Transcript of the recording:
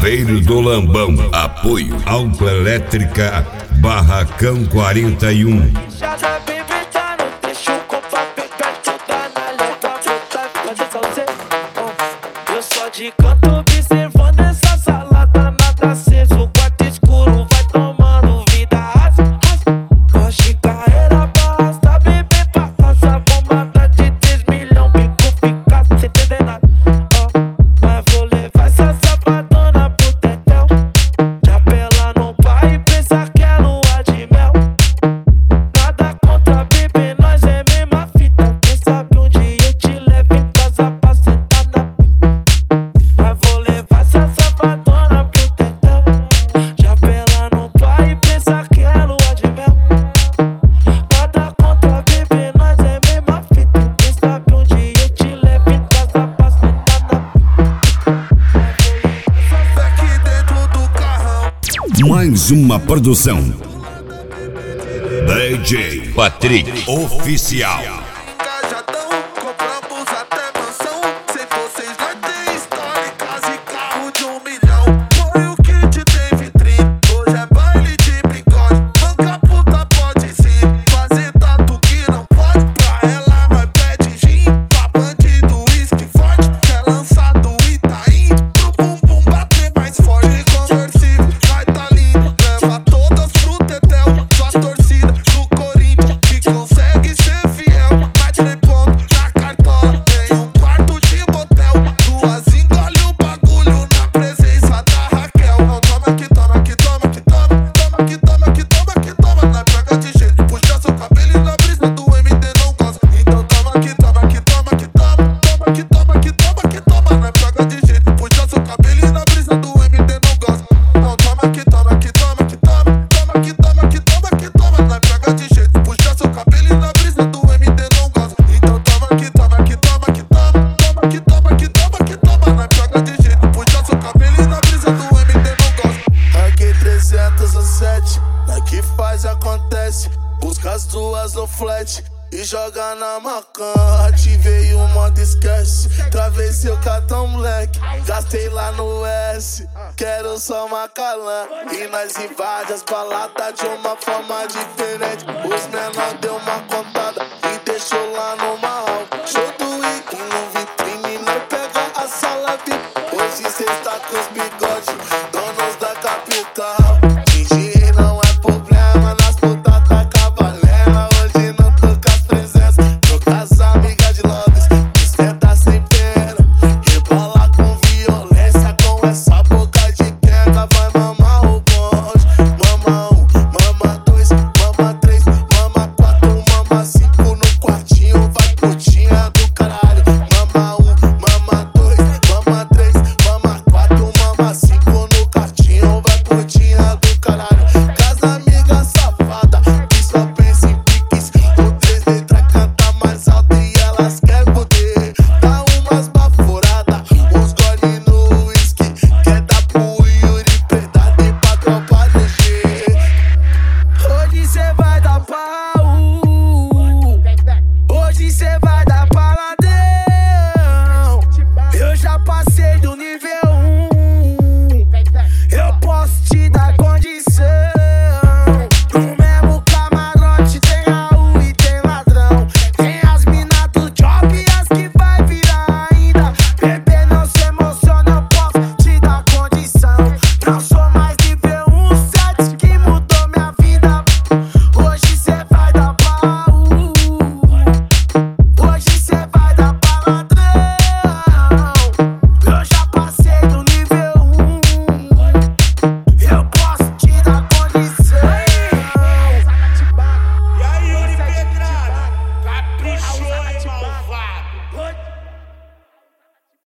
Chaveiro do Lambão. Apoio Autoelétrica Barracão 41. Eu só de canto observando essa salada, nada aceso, o quarto escuro vai tomando vida. Hoje carreira basta, beber pra casa, bomada de 3 milhões, bico fica sem entender nada. Mas vou levar essa safadona pro tetel, chapela no pai e pensa que é lua de mel. Nada contra beber, nós é mesma fita. Quem sabe um dia eu te levo em casa pra sentar na. Mas vou levar essa safadona pro tetel, chapela no pai e pensa que é lua de mel. Nada contra beber, nós é mesma fita. Quem sabe um dia eu te levo em casa pra sentar na. Aqui dentro do carrão. Mais uma produção DJ Patrick Oficial. Cajadão, compramos até mansão. Sem vocês nós tem história, casa e carro de 1 milhão. Foi o kit tem vitrine, hoje é baile de bigode. Banca puta pode sim, fazer tatu que não pode. Pra ela nós pede gin, pra bandido uísque forte. Quer lançar do Itaim, pro bumbum bater mais forte. Conversível, nós tá lindo, leva todas pro tetel. Sua torcida do Corinthians que consegue ser fiel. Mas tem ponto na cartola, tem um quarto de motel. 2 engole o bagulho na presença da Raquel. Não toma que toma, que toma, que toma. Toma que toma, que toma, que toma. Nós pega de jeito, puxa seu cabelo e na brisa do MD não gosta. Então toma que toma, que toma, que toma. Toma que toma, que toma, que toma. Nós pega de jeito, puxa seu cabelo e na brisa do MD não gosta. Não toma que toma, que toma, que toma. Toma que toma, que toma, que toma. Nós pega de jeito, puxa seu cabelo e na brisa do MD não gosta. Então toma que toma, que toma, que toma. Toma que toma, que toma, que toma. Nós pega de jeito, puxa seu cabelo e na brisa do MD não gosta. Aqui 307, daqui faz e acontece. Busca as duas no flat e joga na Macan. Ativei o modo esquece, travei seu cartão moleque. Gastei lá no S, quero só Macalã. E nós invade as baladas de uma forma diferente. Os menor deu uma contada e deixou lá no Marra.